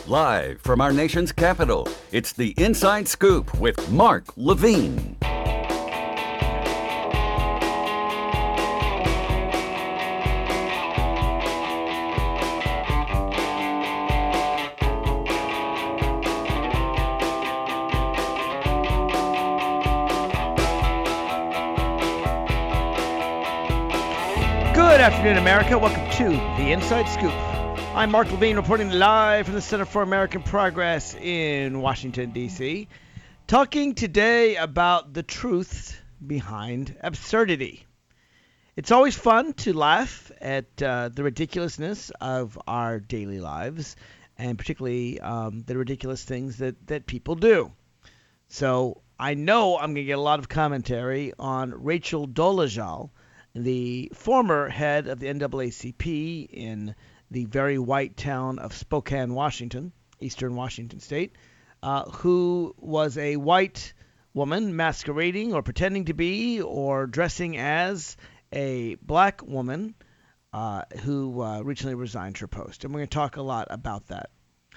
Live from our nation's capital, it's the Inside Scoop with Mark Levine. Good afternoon, America. Welcome to the Inside Scoop. I'm Mark Levine, reporting live from the Center for American Progress in Washington, D.C., talking today about the truth behind absurdity. It's always fun to laugh at the ridiculousness of our daily lives, and particularly the ridiculous things that people do. So I know I'm going to get a lot of commentary on Rachel Dolezal, the former head of the NAACP in the very white town of Spokane, Washington, eastern Washington state, who was a white woman masquerading or pretending to be or dressing as a black woman who recently resigned her post. And we're going to talk a lot about that.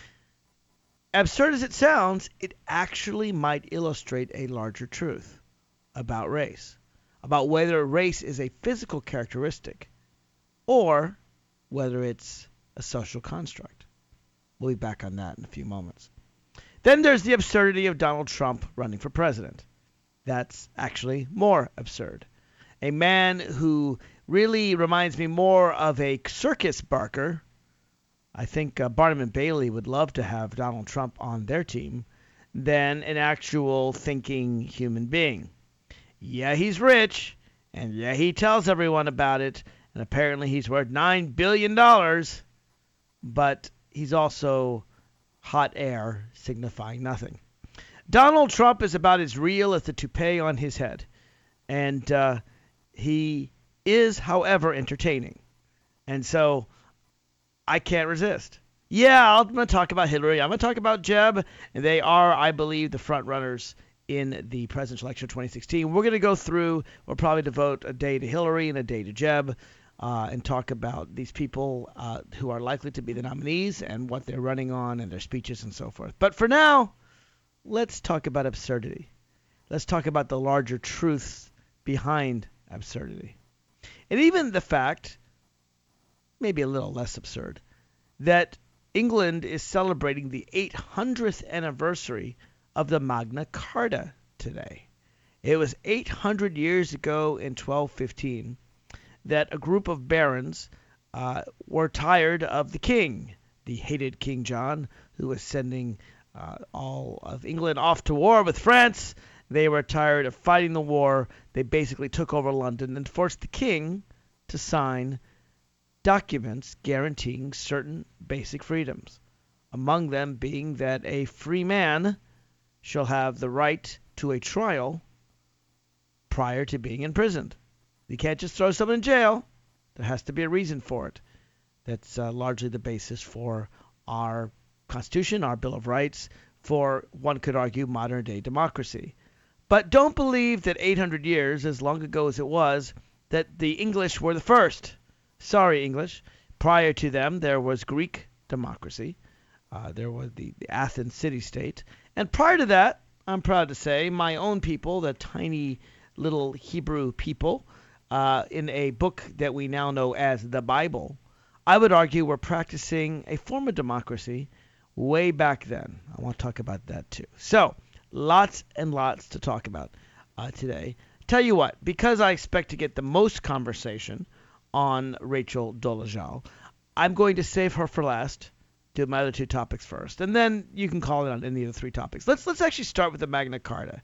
Absurd as it sounds, it actually might illustrate a larger truth about race, about whether race is a physical characteristic or whether it's a social construct. We'll be back on that in a few moments. Then there's the absurdity of Donald Trump running for president. That's actually more absurd. A man who really reminds me more of a circus barker. I think Barnum and Bailey would love to have Donald Trump on their team than an actual thinking human being. Yeah, he's rich, and yeah, he tells everyone about it, and apparently he's worth $9 billion, but he's also hot air signifying nothing. Donald Trump is about as real as the toupee on his head, and he is, however, entertaining, and so I can't resist. Yeah, I'm going to talk about Hillary, I'm going to talk about Jeb, and they are, I believe, the front runners in the presidential election of 2016. We're going to go through, we'll probably devote a day to Hillary and a day to Jeb, and talk about these people who are likely to be the nominees and what they're running on and their speeches and so forth. But for now, let's talk about absurdity. Let's talk about the larger truths behind absurdity. And even the fact, maybe a little less absurd, that England is celebrating the 800th anniversary of the Magna Carta today. It was 800 years ago in 1215 that a group of barons were tired of the king, the hated King John, who was sending all of England off to war with France. They were tired of fighting the war. They basically took over London and forced the king to sign documents guaranteeing certain basic freedoms, among them being that a free man shall have the right to a trial prior to being imprisoned. You can't just throw someone in jail. There has to be a reason for it. That's largely the basis for our Constitution, our Bill of Rights, for, one could argue, modern-day democracy. But don't believe that 800 years, as long ago as it was, that the English were the first. Sorry, English. Prior to them, there was Greek democracy. There was the Athens city-state. And prior to that, I'm proud to say, my own people, the tiny little Hebrew people, in a book that we now know as the Bible, I would argue were practicing a form of democracy way back then. I want to talk about that too. So, lots and lots to talk about today. Tell you what, because I expect to get the most conversation on Rachel Dolezal, I'm going to save her for last. Do my other two topics first, and then you can call it on any of the three topics. Let's actually start with the Magna Carta,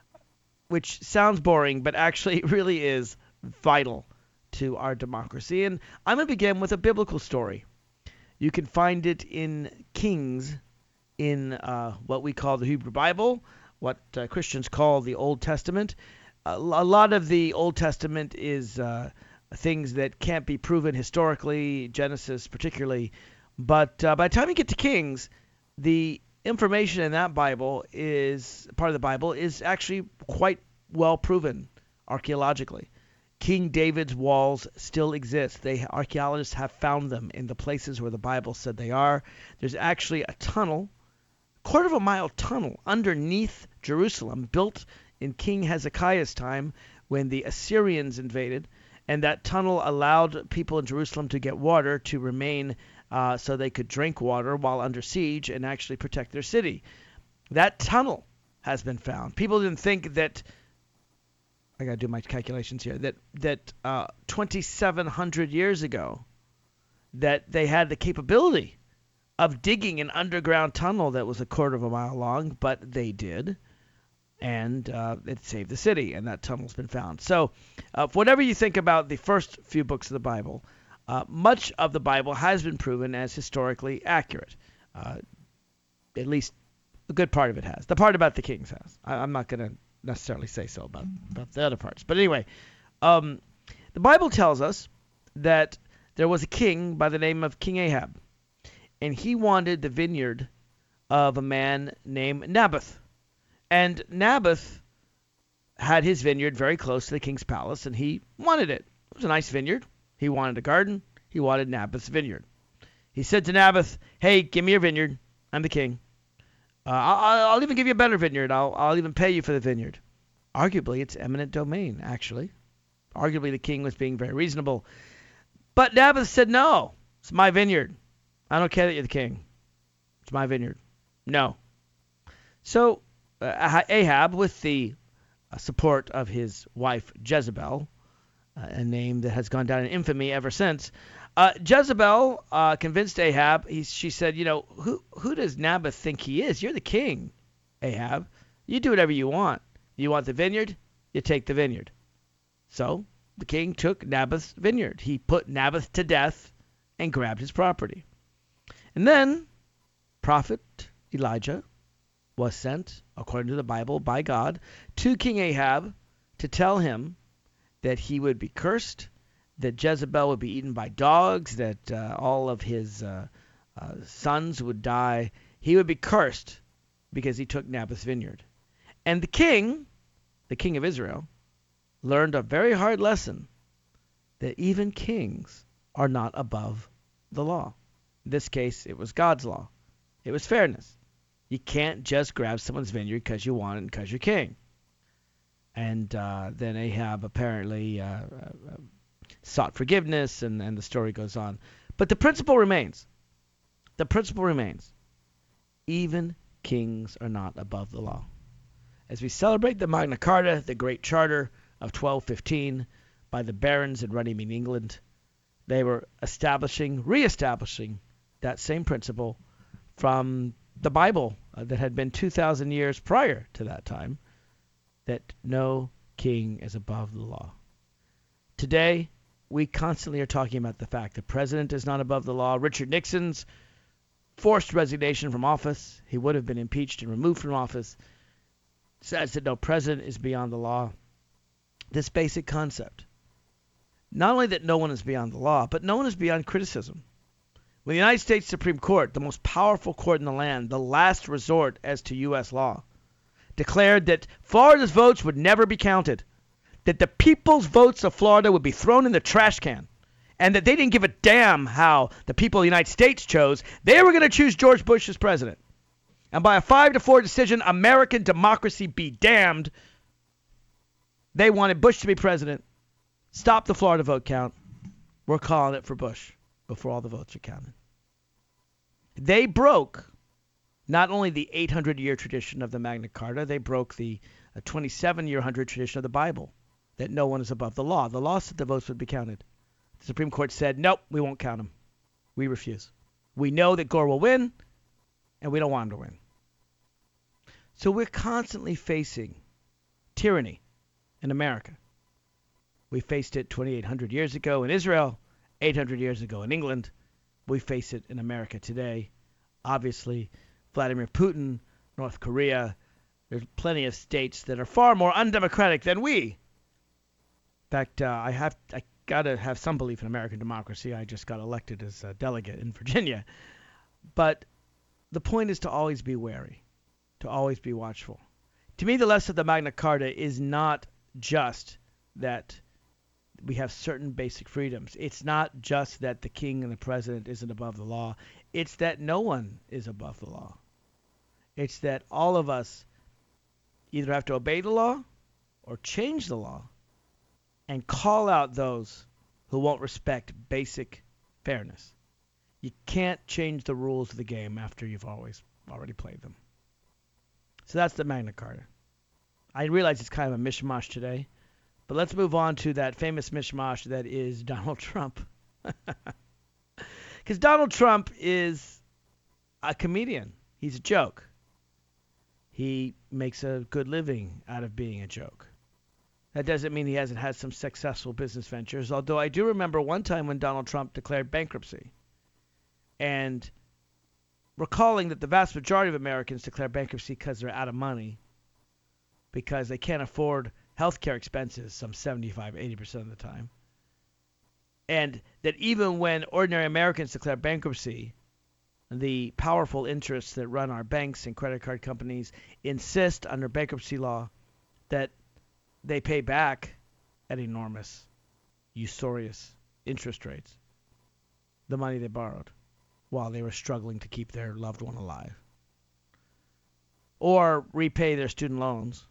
which sounds boring, but actually really is vital to our democracy. And I'm going to begin with a biblical story. You can find it in Kings, in what we call the Hebrew Bible, what Christians call the Old Testament. A lot of the Old Testament is things that can't be proven historically, Genesis particularly. But by the time you get to Kings, the information in that Bible is part of the Bible is actually quite well proven archaeologically. King David's walls still exist. Archaeologists have found them in the places where the Bible said they are. There's actually a tunnel, quarter-of-a-mile tunnel underneath Jerusalem, built in King Hezekiah's time when the Assyrians invaded, and that tunnel allowed people in Jerusalem to get water to remain so they could drink water while under siege and actually protect their city. That tunnel has been found. People didn't think that, I got to do my calculations here, that 2,700 years ago that they had the capability of digging an underground tunnel that was a quarter of a mile long, but they did. And it saved the city, and that tunnel's been found. So whatever you think about the first few books of the Bible, much of the Bible has been proven as historically accurate. At least a good part of it has. The part about the kings has. I'm not going to necessarily say so about the other parts. But anyway, the Bible tells us that there was a king by the name of King Ahab, and he wanted the vineyard of a man named Naboth. And Naboth had his vineyard very close to the king's palace, and he wanted it. It was a nice vineyard. He wanted a garden. He wanted Naboth's vineyard. He said to Naboth, "Hey, give me your vineyard. I'm the king. I'll even give you a better vineyard. I'll even pay you for the vineyard." Arguably, it's eminent domain, actually. Arguably, the king was being very reasonable. But Naboth said, "No, it's my vineyard. I don't care that you're the king. It's my vineyard. No." So Ahab, with the support of his wife Jezebel, a name that has gone down in infamy ever since, Jezebel convinced Ahab. She said, who does Naboth think he is? You're the king, Ahab. You do whatever you want. You want the vineyard? You take the vineyard. So the king took Naboth's vineyard. He put Naboth to death and grabbed his property. And then prophet Elijah was sent, according to the Bible, by God to King Ahab to tell him that he would be cursed, that Jezebel would be eaten by dogs, that all of his sons would die. He would be cursed because he took Naboth's vineyard. And the king of Israel, learned a very hard lesson, that even kings are not above the law. In this case, it was God's law. It was fairness. You can't just grab someone's vineyard because you want it and because you're king. And then Ahab apparently sought forgiveness, and the story goes on. But the principle remains. The principle remains. Even kings are not above the law. As we celebrate the Magna Carta, the Great Charter of 1215 by the barons in Runnymede, England, they were reestablishing that same principle from the Bible that had been 2,000 years prior to that time, that no king is above the law. Today, we constantly are talking about the fact the president is not above the law. Richard Nixon's forced resignation from office, he would have been impeached and removed from office, says that no president is beyond the law. This basic concept, not only that no one is beyond the law, but no one is beyond criticism. When the United States Supreme Court, the most powerful court in the land, the last resort as to U.S. law, declared that Florida's votes would never be counted, that the people's votes of Florida would be thrown in the trash can, and that they didn't give a damn how the people of the United States chose. They were going to choose George Bush as president. And by a 5-4 decision, American democracy be damned, they wanted Bush to be president. Stop the Florida vote count. We're calling it for Bush before all the votes are counted. They broke not only the 800-year tradition of the Magna Carta, they broke the 27-year tradition of the Bible, that no one is above the law. The law said the votes would be counted. The Supreme Court said, nope, we won't count them. We refuse. We know that Gore will win, and we don't want him to win. So we're constantly facing tyranny in America. We faced it 2,800 years ago in Israel, 800 years ago in England. We face it in America today. Obviously, Vladimir Putin, North Korea, there's plenty of states that are far more undemocratic than we. In fact, I got to have some belief in American democracy. I just got elected as a delegate in Virginia. But the point is to always be wary, to always be watchful. To me, the lesson of the Magna Carta is not just that we have certain basic freedoms. It's not just that the king and the president isn't above the law. It's that no one is above the law. It's that all of us either have to obey the law or change the law and call out those who won't respect basic fairness. You can't change the rules of the game after you've already played them. So that's the Magna Carta. I realize it's kind of a mishmash today, but let's move on to that famous mishmash that is Donald Trump. Because Donald Trump is a comedian. He's a joke. He makes a good living out of being a joke. That doesn't mean he hasn't had some successful business ventures, although I do remember one time when Donald Trump declared bankruptcy. And recalling that the vast majority of Americans declare bankruptcy because they're out of money, because they can't afford healthcare expenses some 75-80% of the time. And that even when ordinary Americans declare bankruptcy, the powerful interests that run our banks and credit card companies insist under bankruptcy law that they pay back at enormous, usurious interest rates the money they borrowed while they were struggling to keep their loved one alive, or repay their student loans.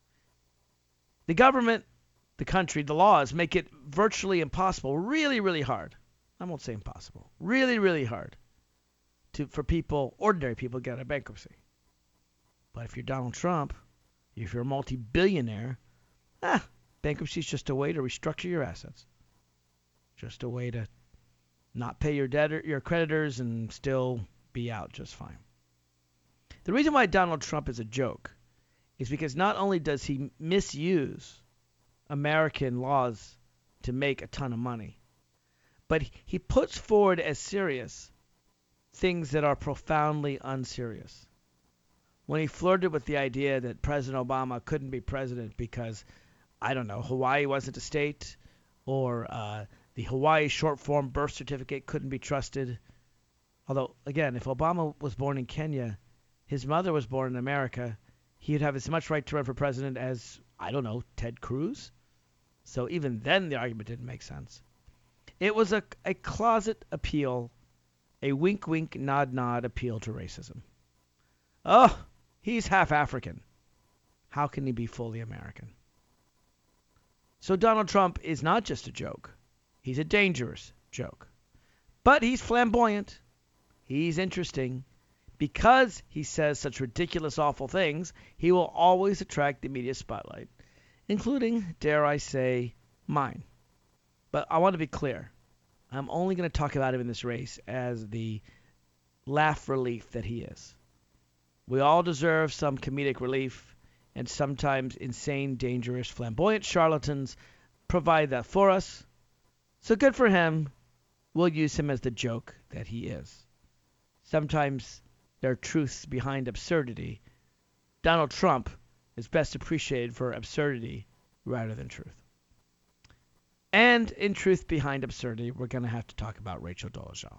The government, the country, the laws make it virtually impossible, really, really hard. I won't say impossible, really, really hard for people, ordinary people, to get out of bankruptcy. But if you're Donald Trump, if you're a multi-billionaire, bankruptcy is just a way to restructure your assets. Just a way to not pay your creditors and still be out just fine. The reason why Donald Trump is a joke is because not only does he misuse American laws to make a ton of money, but he puts forward as serious things that are profoundly unserious. When he flirted with the idea that President Obama couldn't be president because, I don't know, Hawaii wasn't a state, or the Hawaii short-form birth certificate couldn't be trusted. Although, again, if Obama was born in Kenya, his mother was born in America, he'd have as much right to run for president as, I don't know, Ted Cruz. So even then, the argument didn't make sense. It was a closet appeal, a wink-wink, nod-nod appeal to racism. Oh, he's half African. How can he be fully American? So Donald Trump is not just a joke. He's a dangerous joke. But he's flamboyant. He's interesting. Because he says such ridiculous, awful things, he will always attract the media spotlight, including, dare I say, mine. But I want to be clear. I'm only going to talk about him in this race as the laugh relief that he is. We all deserve some comedic relief, and sometimes insane, dangerous, flamboyant charlatans provide that for us. So good for him. We'll use him as the joke that he is. Sometimes there are truths behind absurdity. Donald Trump is best appreciated for absurdity rather than truth. And in truth behind absurdity, we're going to have to talk about Rachel Dolezal.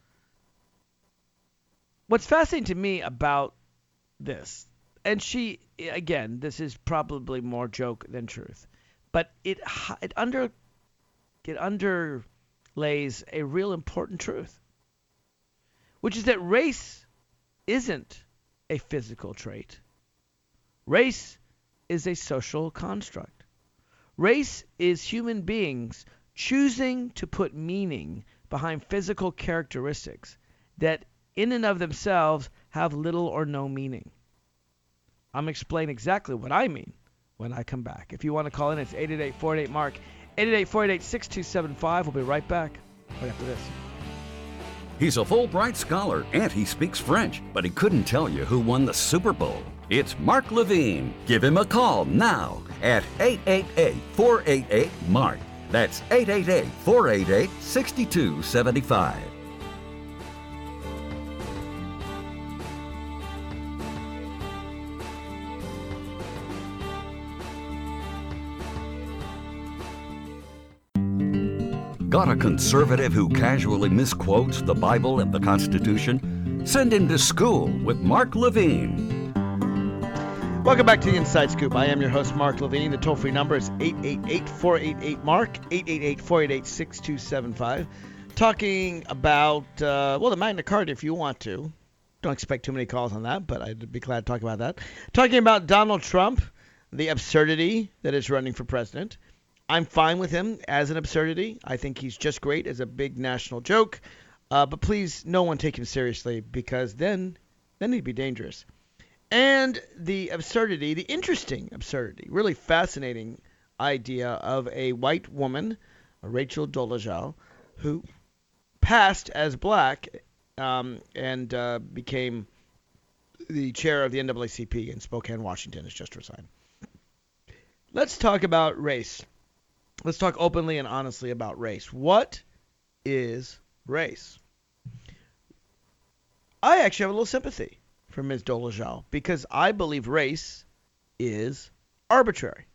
What's fascinating to me about this, and she, again, this is probably more joke than truth, but it underlays a real important truth, which is that race isn't a physical trait. Race is a social construct. Race is human beings choosing to put meaning behind physical characteristics that in and of themselves have little or no meaning. I'm going to explain exactly what I mean when I come back. If you want to call in, it's 888-488-MARK, 888-488-6275. We'll be right back right after this. He's a Fulbright scholar and he speaks French, but he couldn't tell you who won the Super Bowl. It's Mark Levine. Give him a call now at 888-488-MARK. That's 888-488-6275. Got a conservative who casually misquotes the Bible and the Constitution? Send him to school with Mark Levine. Welcome back to the Inside Scoop. I am your host, Mark Levine. The toll-free number is 888-488-MARK, 888-488-6275. Talking about, the Magna Carta if you want to. Don't expect too many calls on that, but I'd be glad to talk about that. Talking about Donald Trump, the absurdity that is running for president. I'm fine with him as an absurdity. I think he's just great as a big national joke. But please, no one take him seriously, because then he'd be dangerous. And the absurdity, the interesting absurdity, really fascinating idea of a white woman, Rachel Dolezal, who passed as black and became the chair of the NAACP in Spokane, Washington, has just resigned. Let's talk about race. Let's talk openly and honestly about race. What is race? I actually have a little sympathy for Ms. Dolezal, because I believe race is arbitrary.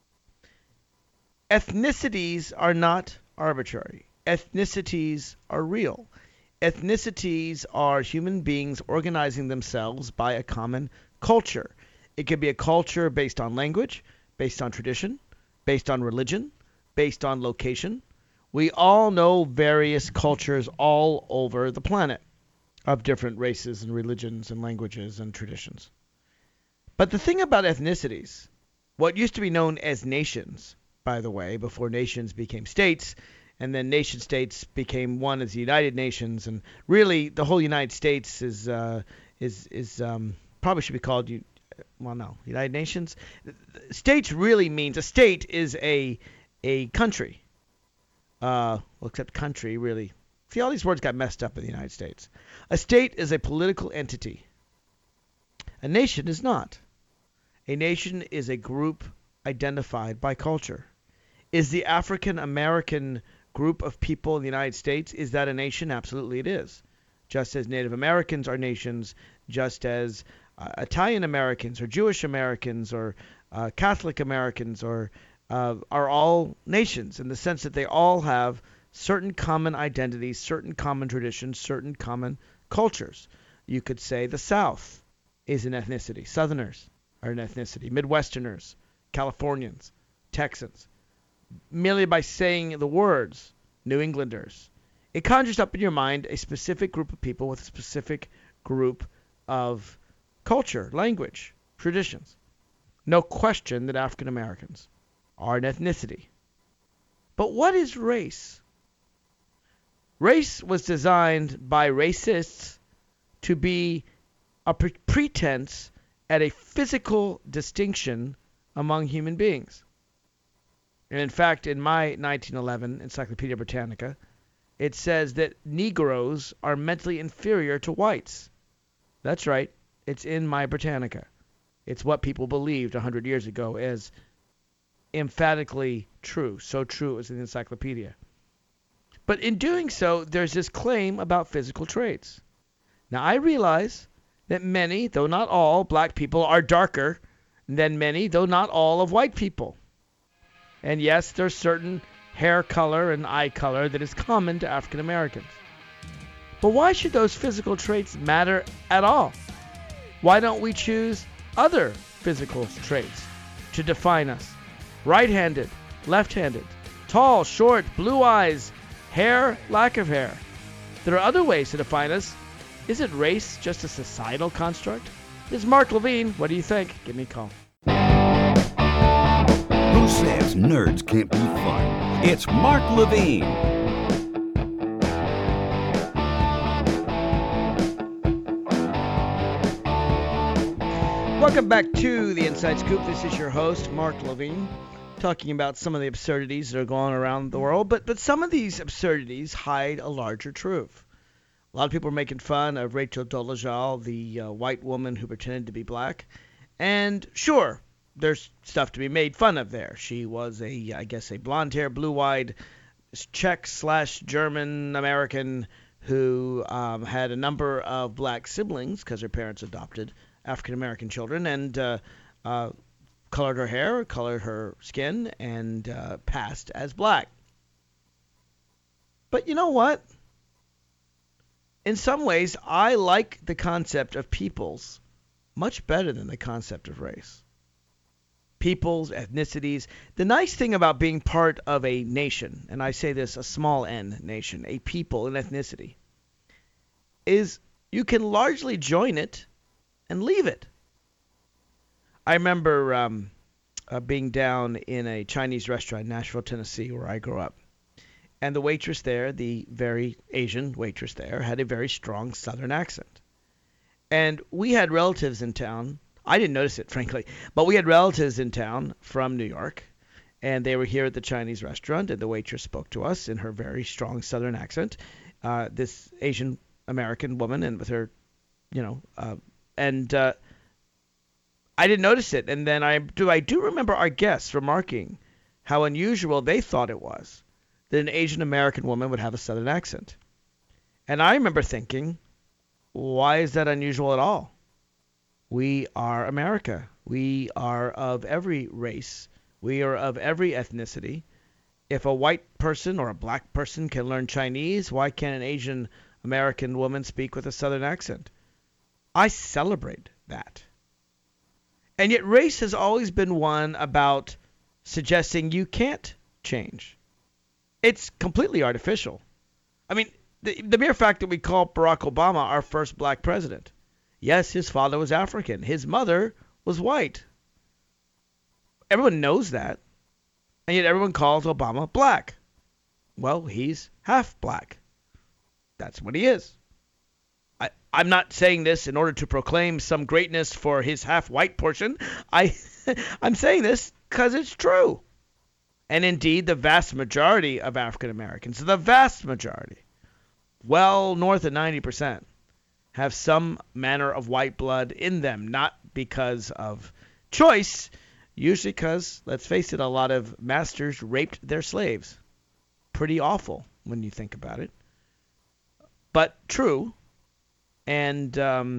Ethnicities are not arbitrary. Ethnicities are real. Ethnicities are human beings organizing themselves by a common culture. It could be a culture based on language, based on tradition, based on religion, based on location. We all know various cultures all over the planet, of different races and religions and languages and traditions. But the thing about ethnicities, what used to be known as nations, by the way, before nations became states, and then nation states became one as the United Nations, and really the whole United States is probably should be called United Nations. States really means a state is a country. Except country really. See, all these words got messed up in the United States. A state is a political entity. A nation is not. A nation is a group identified by culture. Is the African American group of people in the United States, is that a nation? Absolutely it is. Just as Native Americans are nations, just as Italian Americans or Jewish Americans or Catholic Americans are all nations, in the sense that they all have certain common identities, certain common traditions, certain common cultures. You could say the South is an ethnicity. Southerners are an ethnicity. Midwesterners, Californians, Texans. Merely by saying the words, New Englanders, it conjures up in your mind a specific group of people with a specific group of culture, language, traditions. No question that African Americans are an ethnicity. But what is race? Race was designed by racists to be a pretense at a physical distinction among human beings. And in fact, in my 1911 Encyclopedia Britannica, it says that Negroes are mentally inferior to whites. That's right. It's in my Britannica. It's what people believed 100 years ago as emphatically true. So true it was in the encyclopedia. But in doing so, there's this claim about physical traits. Now, I realize that many, though not all, black people are darker than many, though not all, of white people. And yes, there's certain hair color and eye color that is common to African Americans. But why should those physical traits matter at all? Why don't we choose other physical traits to define us? Right-handed, left-handed, tall, short, blue eyes, hair, lack of hair. There are other ways to define us. Isn't race just a societal construct? This is Mark Levine. What do you think? Give me a call. Who says nerds can't be fun? It's Mark Levine. Welcome back to the Inside Scoop. This is your host, Mark Levine, talking about some of the absurdities that are going around the world. But some of these absurdities hide a larger truth. A lot of people are making fun of Rachel Dolezal, the white woman who pretended to be black. And sure, there's stuff to be made fun of there. She was a blonde-haired, blue-eyed Czech/German American who had a number of black siblings because her parents adopted African-American children, and colored her hair, colored her skin, and passed as black. But you know what? In some ways, I like the concept of peoples much better than the concept of race. peoples, ethnicities. The nice thing about being part of a nation, and I say this, a small n nation, a people, an ethnicity, is you can largely join it and leave it. I remember being down in a Chinese restaurant in Nashville, Tennessee, where I grew up. And the waitress there, the very Asian waitress there, had a very strong Southern accent. And we had relatives in town. I didn't notice it, frankly, but we had relatives in town from New York, and they were here at the Chinese restaurant, and the waitress spoke to us in her very strong Southern accent. This Asian American woman, and with her, and I didn't notice it. And then I do remember our guests remarking how unusual they thought it was that an Asian American woman would have a Southern accent. And I remember thinking, why is that unusual at all? We are America. We are of every race. We are of every ethnicity. If a white person or a black person can learn Chinese, why can't an Asian American woman speak with a Southern accent? I celebrate that. And yet race has always been one about suggesting you can't change. It's completely artificial. I mean, the mere fact that we call Barack Obama our first black president. Yes, his father was African. His mother was white. Everyone knows that. And yet everyone calls Obama black. Well, he's half black. That's what he is. I'm not saying this in order to proclaim some greatness for his half-white portion. I'm saying this because it's true. And indeed, the vast majority of African Americans, the vast majority, well north of 90%, have some manner of white blood in them, not because of choice, usually because, let's face it, a lot of masters raped their slaves. Pretty awful when you think about it. But true. And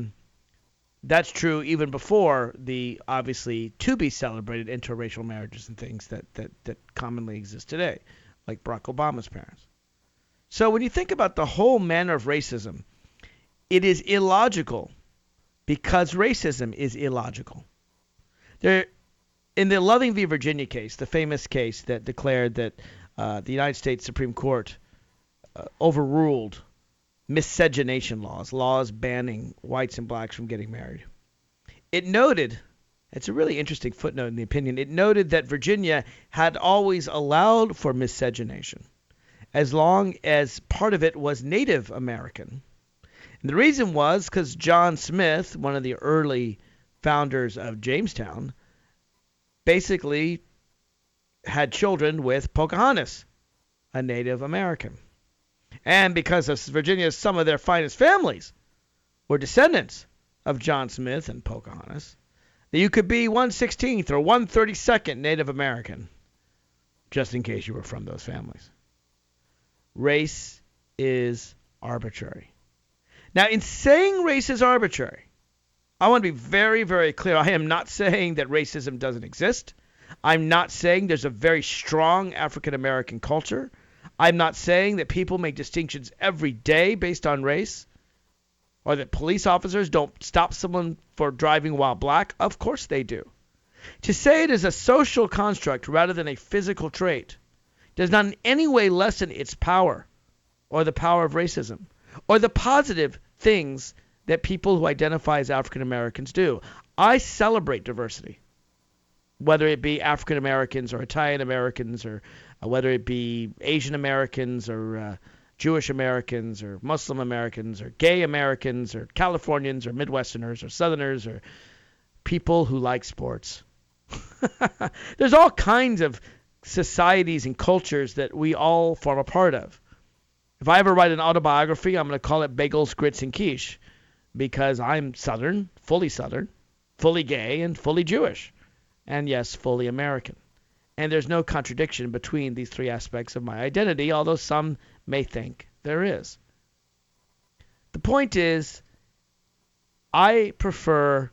that's true even before the obviously to-be-celebrated interracial marriages and things that commonly exist today, like Barack Obama's parents. So when you think about the whole manner of racism, it is illogical because racism is illogical. In the Loving v. Virginia case, the famous case that declared that the United States Supreme Court overruled miscegenation laws banning whites and blacks from getting married. It noted, it's a really interesting footnote in the opinion, it noted that Virginia had always allowed for miscegenation as long as part of it was Native American. And the reason was because John Smith, one of the early founders of Jamestown, basically had children with Pocahontas, a Native American. And because of Virginia's some of their finest families were descendants of John Smith and Pocahontas, that you could be 1/16th or 1/32nd Native American, just in case you were from those families. Race is arbitrary. Now, in saying race is arbitrary, I want to be very, very clear. I am not saying that racism doesn't exist. I'm not saying there's a very strong African American culture. I'm not saying that people make distinctions every day based on race, or that police officers don't stop someone for driving while black. Of course they do. To say it is a social construct rather than a physical trait does not in any way lessen its power, or the power of racism, or the positive things that people who identify as African Americans do. I celebrate diversity, whether it be African Americans or Italian Americans, or whether it be Asian Americans or Jewish Americans or Muslim Americans or gay Americans or Californians or Midwesterners or Southerners or people who like sports. There's all kinds of societies and cultures that we all form a part of. If I ever write an autobiography, I'm going to call it Bagels, Grits, and Quiche, because I'm Southern, fully gay, and fully Jewish. And yes, fully American. And there's no contradiction between these three aspects of my identity, although some may think there is. The point is, I prefer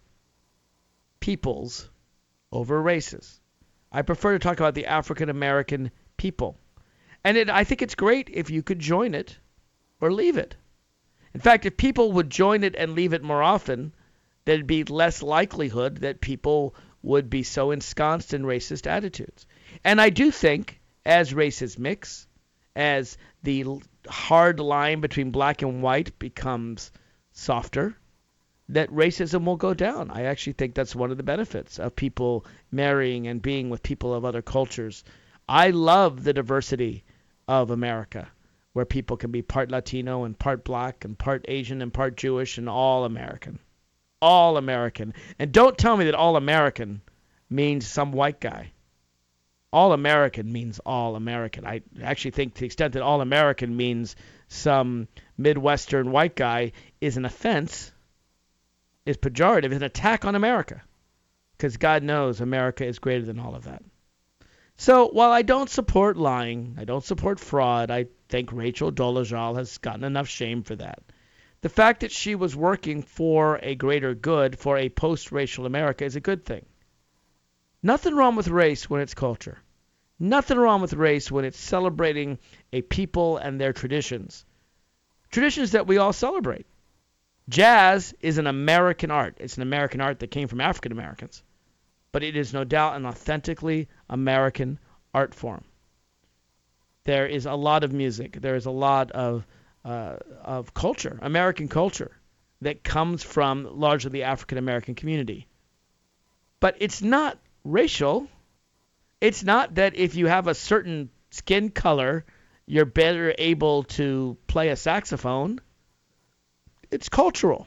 peoples over races. I prefer to talk about the African American people. And I think it's great if you could join it or leave it. In fact, if people would join it and leave it more often, there'd be less likelihood that people would be so ensconced in racist attitudes. And I do think, as races mix, as the hard line between black and white becomes softer, that racism will go down. I actually think that's one of the benefits of people marrying and being with people of other cultures. I love the diversity of America, where people can be part Latino and part black and part Asian and part Jewish and all American. All American. And don't tell me that all American means some white guy. All American means all American. I actually think to the extent that all American means some Midwestern white guy is an offense, is pejorative, is an attack on America. Because God knows America is greater than all of that. So while I don't support lying, I don't support fraud, I think Rachel Dolezal has gotten enough shame for that. The fact that she was working for a greater good, for a post-racial America, is a good thing. Nothing wrong with race when it's culture. Nothing wrong with race when it's celebrating a people and their traditions. Traditions that we all celebrate. Jazz is an American art. It's an American art that came from African Americans. But it is no doubt an authentically American art form. There is a lot of music. There is a lot of culture, American culture, that comes from largely the African American community. But it's not racial. It's not that if you have a certain skin color, you're better able to play a saxophone. It's cultural.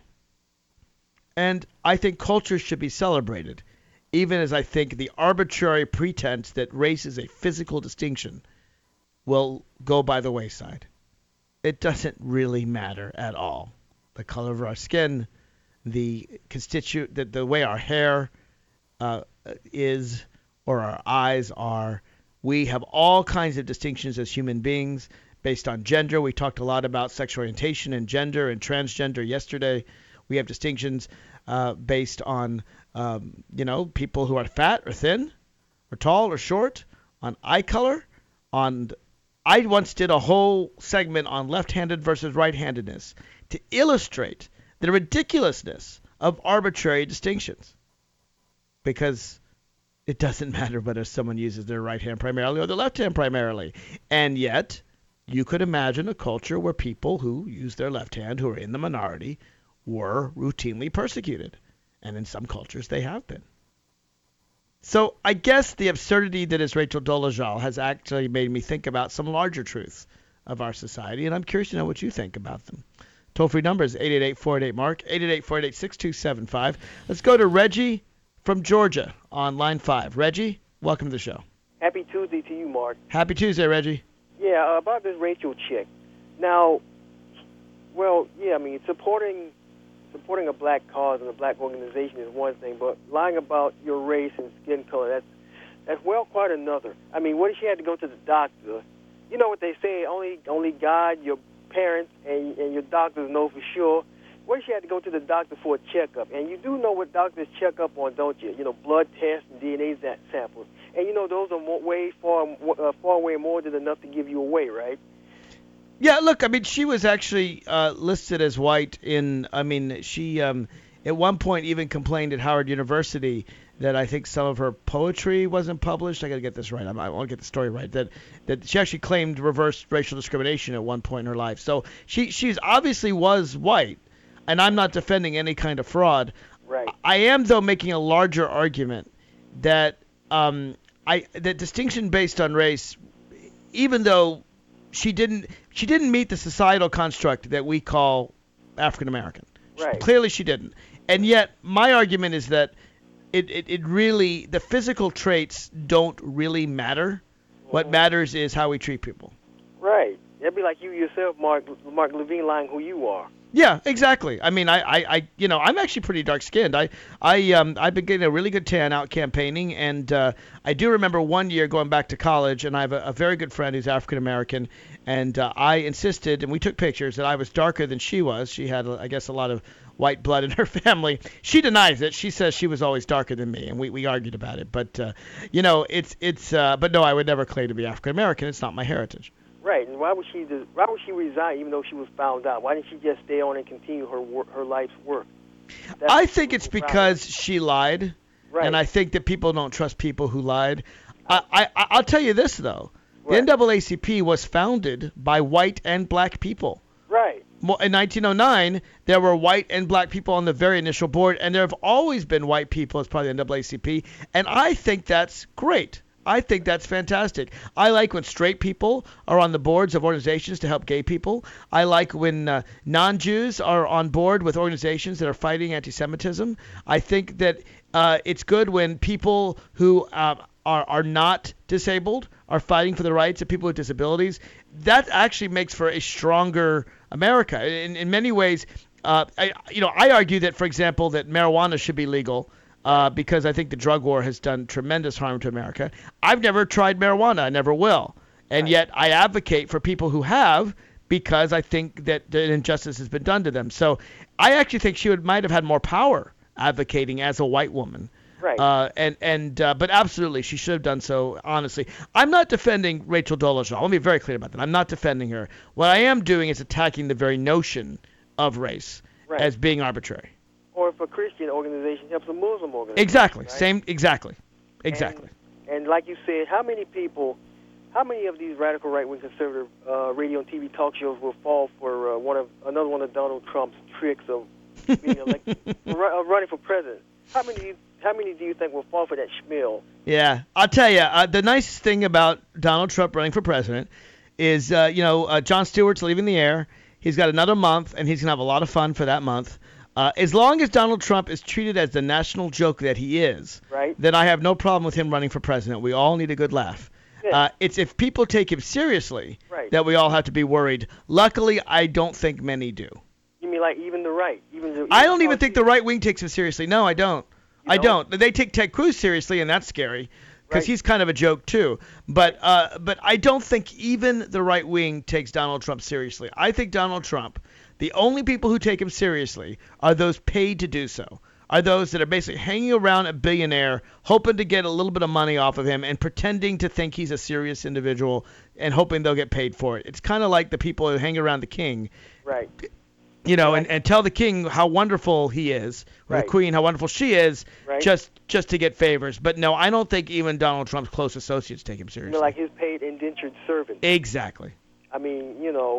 And I think culture should be celebrated, even as I think the arbitrary pretense that race is a physical distinction will go by the wayside. It doesn't really matter at all. The color of our skin, the way our hair is, or our eyes are. We have all kinds of distinctions as human beings based on gender. We talked a lot about sexual orientation and gender and transgender yesterday. We have distinctions based on, people who are fat or thin or tall or short, on eye color. I once did a whole segment on left-handed versus right-handedness to illustrate the ridiculousness of arbitrary distinctions. Because it doesn't matter whether someone uses their right hand primarily or their left hand primarily. And yet, you could imagine a culture where people who use their left hand, who are in the minority, were routinely persecuted. And in some cultures, they have been. So I guess the absurdity that is Rachel Dolezal has actually made me think about some larger truths of our society, and I'm curious to know what you think about them. Toll-free number is 888-488-MARK, 888-488-6275. Let's go to Reggie from Georgia on line 5. Reggie, welcome to the show. Happy Tuesday to you, Mark. Happy Tuesday, Reggie. Yeah, about this Rachel chick. Now, supporting a black cause and a black organization is one thing, but lying about your race and skin color, that's quite another. I mean, what if she had to go to the doctor? You know what they say, only God, your parents, and your doctors know for sure. What if she had to go to the doctor for a checkup? And you do know what doctors check up on, don't you? You know, blood tests and DNA samples. And you know those are far way more than enough to give you away, right? Yeah, look, I mean, she was actually listed as white she at one point even complained at Howard University that I think some of her poetry wasn't published. I got to get this right. I want to get the story right. That she actually claimed reverse racial discrimination at one point in her life. So she's obviously was white, and I'm not defending any kind of fraud. Right. I am, though, making a larger argument that that distinction based on race, even though she didn't meet the societal construct that we call African American. Right. Clearly she didn't. And yet my argument is that it really, the physical traits don't really matter. Mm-hmm. What matters is how we treat people. Right. That'd be like you yourself, Mark Levine, lying who you are. Yeah, exactly. I mean, I'm actually pretty dark-skinned. I've been getting a really good tan out campaigning, and I do remember one year going back to college, and I have a very good friend who's African-American, and I insisted, and we took pictures, that I was darker than she was. She had, I guess, a lot of white blood in her family. She denies it. She says she was always darker than me, and we argued about it. But, but no, I would never claim to be African-American. It's not my heritage. Right, and why would she resign even though she was found out? Why didn't she just stay on and continue her life's work? I think it's because she lied. Right. And I think that people don't trust people who lied. I'll tell you this, though. Right. The NAACP was founded by white and black people. Right. In 1909, there were white and black people on the very initial board, and there have always been white people as part of the NAACP, and I think that's great. I think that's fantastic. I like when straight people are on the boards of organizations to help gay people. I like when non-Jews are on board with organizations that are fighting anti-Semitism. I think that it's good when people who are not disabled are fighting for the rights of people with disabilities. That actually makes for a stronger America. In many ways, I argue that, for example, that marijuana should be legal. Because I think the drug war has done tremendous harm to America. I've never tried marijuana. I never will. And yet I advocate for people who have, because I think that the injustice has been done to them. So I actually think she might have had more power advocating as a white woman. Right. But absolutely, she should have done so, honestly. I'm not defending Rachel Dolezal. Let me be very clear about that. I'm not defending her. What I am doing is attacking the very notion of race as being arbitrary. Or if a Christian organization helps a Muslim organization. Exactly. Right? Exactly. And like you said, how many of these radical right-wing conservative radio and TV talk shows will fall for another one of Donald Trump's tricks of being elected, running for president? How many do you think will fall for that schmill? Yeah, I'll tell you, the nice thing about Donald Trump running for president is, Jon Stewart's leaving the air. He's got another month, and he's going to have a lot of fun for that month. As long as Donald Trump is treated as the national joke that he is, then I have no problem with him running for president. We all need a good laugh. It's if people take him seriously that we all have to be worried. Luckily, I don't think many do. You mean like even the right? I don't even think the right wing takes him seriously. No, I don't. I don't. They take Ted Cruz seriously, and that's scary because he's kind of a joke too. But I don't think even the right wing takes Donald Trump seriously. I think Donald Trump, the only people who take him seriously are those paid to do so, are those that are basically hanging around a billionaire, hoping to get a little bit of money off of him and pretending to think he's a serious individual and hoping they'll get paid for it. It's kind of like the people who hang around the king. Right. And tell the king how wonderful he is, or the queen how wonderful she is, just to get favors. But no, I don't think even Donald Trump's close associates take him seriously. Like his paid indentured servants. Exactly. I mean,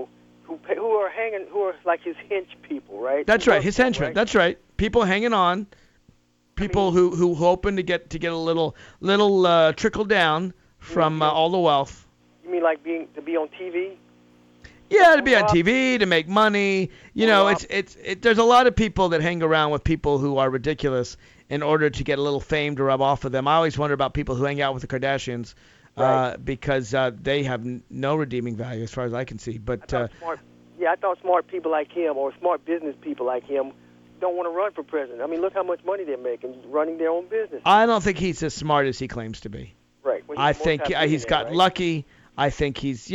who are like his hench people, right? That's right, his henchmen. Right? That's right. People hanging on. People who hoping to get a little trickle down from all the wealth. You mean like to be on TV? Yeah, to be on TV, to make money. There's a lot of people that hang around with people who are ridiculous in order to get a little fame to rub off of them. I always wonder about people who hang out with the Kardashians because they have no redeeming value as far as I can see. But I thought smart people like him or smart business people like him don't want to run for president. I mean, look how much money they're making running their own business. I don't think he's as smart as he claims to be. Right. Well, I think he's gotten lucky. I think he's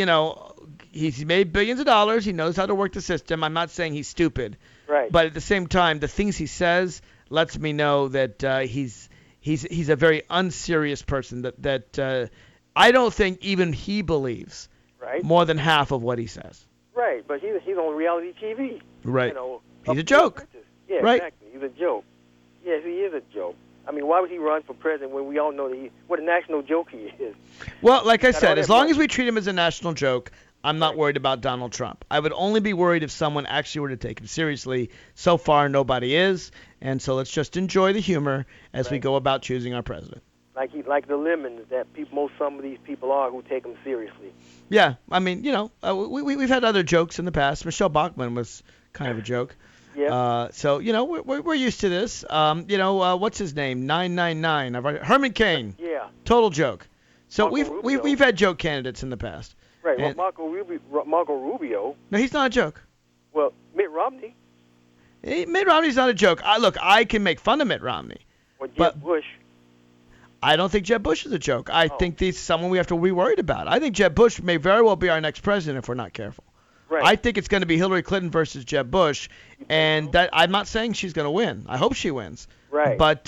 made billions of dollars. He knows how to work the system. I'm not saying he's stupid. Right. But at the same time, the things he says lets me know that he's a very unserious person. That I don't think even he believes more than half of what he says. Right. But he's on reality TV. Right. He's a joke. Yeah, exactly. He's a joke. Yes, he is a joke. I mean, why would he run for president when we all know what a national joke he is? Well, like I said, as long as we treat him as a national joke, I'm not worried about Donald Trump. I would only be worried if someone actually were to take him seriously. So far, nobody is, and so let's just enjoy the humor as we go about choosing our president. Like the lemons that some of these people are who take him seriously. Yeah, I mean, we've had other jokes in the past. Michelle Bachmann was kind of a joke. Yeah. So we're used to this. What's his name? 999. Herman Cain. Yeah. Total joke. So Marco we've had joke candidates in the past. Right. Well, Marco Rubio. No, he's not a joke. Well, Mitt Romney. Mitt Romney's not a joke. I can make fun of Mitt Romney. Or Jeb Bush. I don't think Jeb Bush is a joke. I think he's someone we have to be worried about. I think Jeb Bush may very well be our next president if we're not careful. Right. I think it's going to be Hillary Clinton versus Jeb Bush, and that I'm not saying she's going to win. I hope she wins. Right. But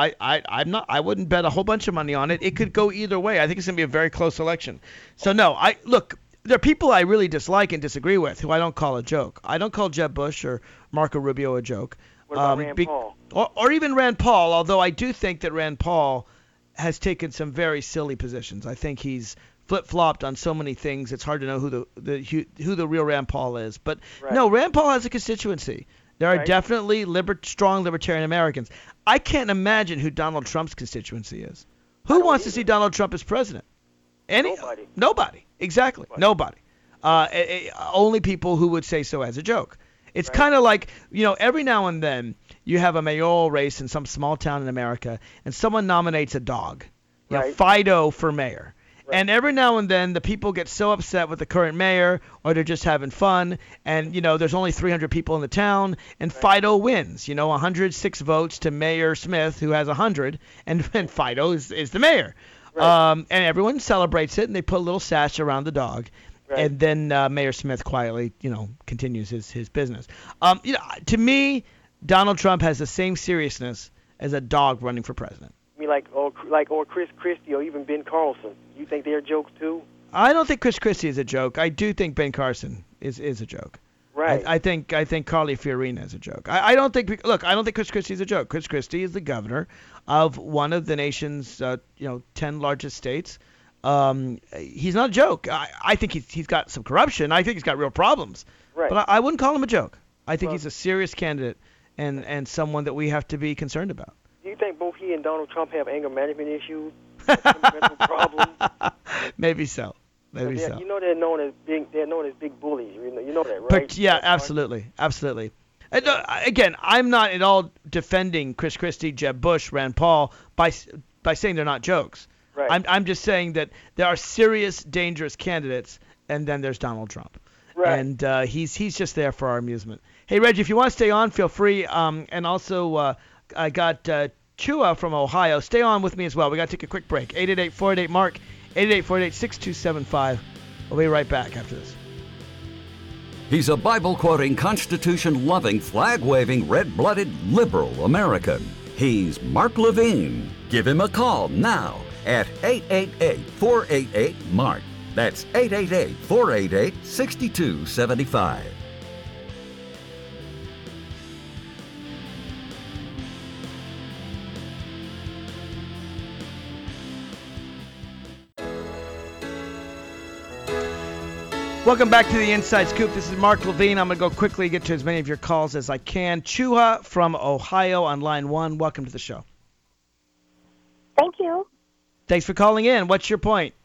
I wouldn't bet a whole bunch of money on it. It could go either way. I think it's going to be a very close election. So no, there are people I really dislike and disagree with who I don't call a joke. I don't call Jeb Bush or Marco Rubio a joke. What about Rand Paul? Or even Rand Paul, although I do think that Rand Paul has taken some very silly positions. I think he's flip-flopped on so many things. It's hard to know who the real Rand Paul is. But no, Rand Paul has a constituency. There are definitely strong libertarian Americans. I can't imagine who Donald Trump's constituency is. Who wants to see Donald Trump as president? Nobody. Nobody. Exactly. Nobody. Only people who would say so as a joke. It's kind of like, every now and then you have a mayoral race in some small town in America, and someone nominates a dog, Fido for mayor. Right. And every now and then the people get so upset with the current mayor, or they're just having fun, and there's only 300 people in the town, and Fido wins. 106 votes to Mayor Smith, who has 100, and Fido is the mayor. Right. And everyone celebrates it, and they put a little sash around the dog. Right. And then Mayor Smith quietly, continues his business. To me, Donald Trump has the same seriousness as a dog running for president. I mean, or Chris Christie or even Ben Carlson. You think they're jokes too? I don't think Chris Christie is a joke. I do think Ben Carson is a joke. Right. I think Carly Fiorina is a joke. I don't think Chris Christie is a joke. Chris Christie is the governor of one of the nation's 10 largest states. He's not a joke. I think he's got some corruption. I think he's got real problems. Right. But I wouldn't call him a joke. I think he's a serious candidate and someone that we have to be concerned about. Do you think both he and Donald Trump have anger management issues? Mental problems? Maybe so. Maybe so. They're known as big bullies. You know that, right? But yeah, absolutely. And, again, I'm not at all defending Chris Christie, Jeb Bush, Rand Paul by saying they're not jokes. Right. I'm just saying that there are serious, dangerous candidates, and then there's Donald Trump. Right. And he's just there for our amusement. Hey, Reggie, if you want to stay on, feel free. And also, I got Chua from Ohio. Stay on with me as well. We got to take a quick break. 888-488-MARK, 888-488-6275. We'll be right back after this. He's a Bible-quoting, Constitution-loving, flag-waving, red-blooded, liberal American. He's Mark Levine. Give him a call now at 888-488-MARK. That's 888-488-6275. Welcome back to the Inside Scoop. This is Mark Levine. I'm going to go quickly get to as many of your calls as I can. Chua from Ohio on line 1. Welcome to the show. Thank you. Thanks for calling in. What's your point?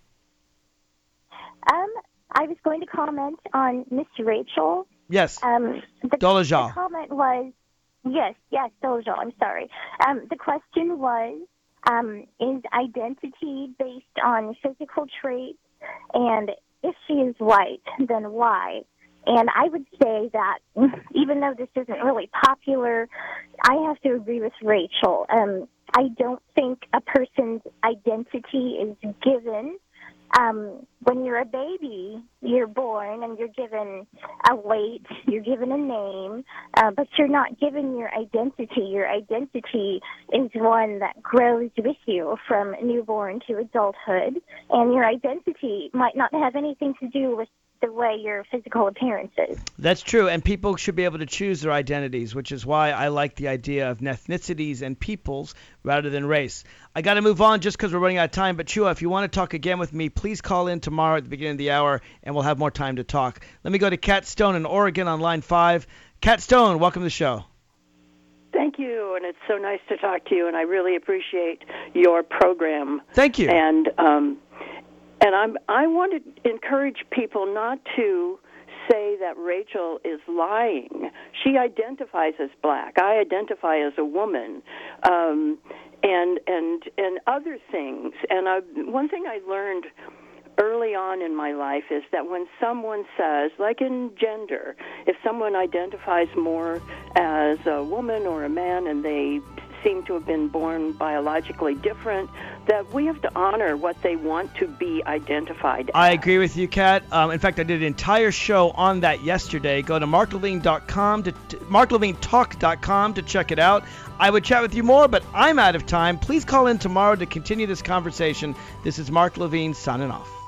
I was going to comment on Miss Rachel. Yes. The comment was, yes, Dolezal. I'm sorry. The question was, is identity based on physical traits? And if she is white, then why? And I would say that even though this isn't really popular, I have to agree with Rachel. I don't think a person's identity is given. When you're a baby, you're born and you're given a weight, you're given a name, but you're not given your identity. Your identity is one that grows with you from newborn to adulthood, and your identity might not have anything to do with the way your physical appearance is. That's true, and people should be able to choose their identities, which is why I like the idea of ethnicities and peoples rather than race. I got to move on just because we're running out of time, but Chua, if you want to talk again with me, please call in tomorrow at the beginning of the hour, and we'll have more time to talk. Let me go to Kat Stone in Oregon on line 5. Kat Stone, welcome to the show. Thank you, and it's so nice to talk to you, and I really appreciate your program. Thank you. And I want to encourage people not to say that Rachel is lying. She identifies as black. I identify as a woman, and other things. And one thing I learned early on in my life is that when someone says, like in gender, if someone identifies more as a woman or a man and they seem to have been born biologically different, that we have to honor what they want to be identified as. I agree with you, Kat. In fact, I did an entire show on that yesterday. Go to marklevine.com, marklevinetalk.com to check it out. I would chat with you more, but I'm out of time. Please call in tomorrow to continue this conversation. This is Mark Levine signing off.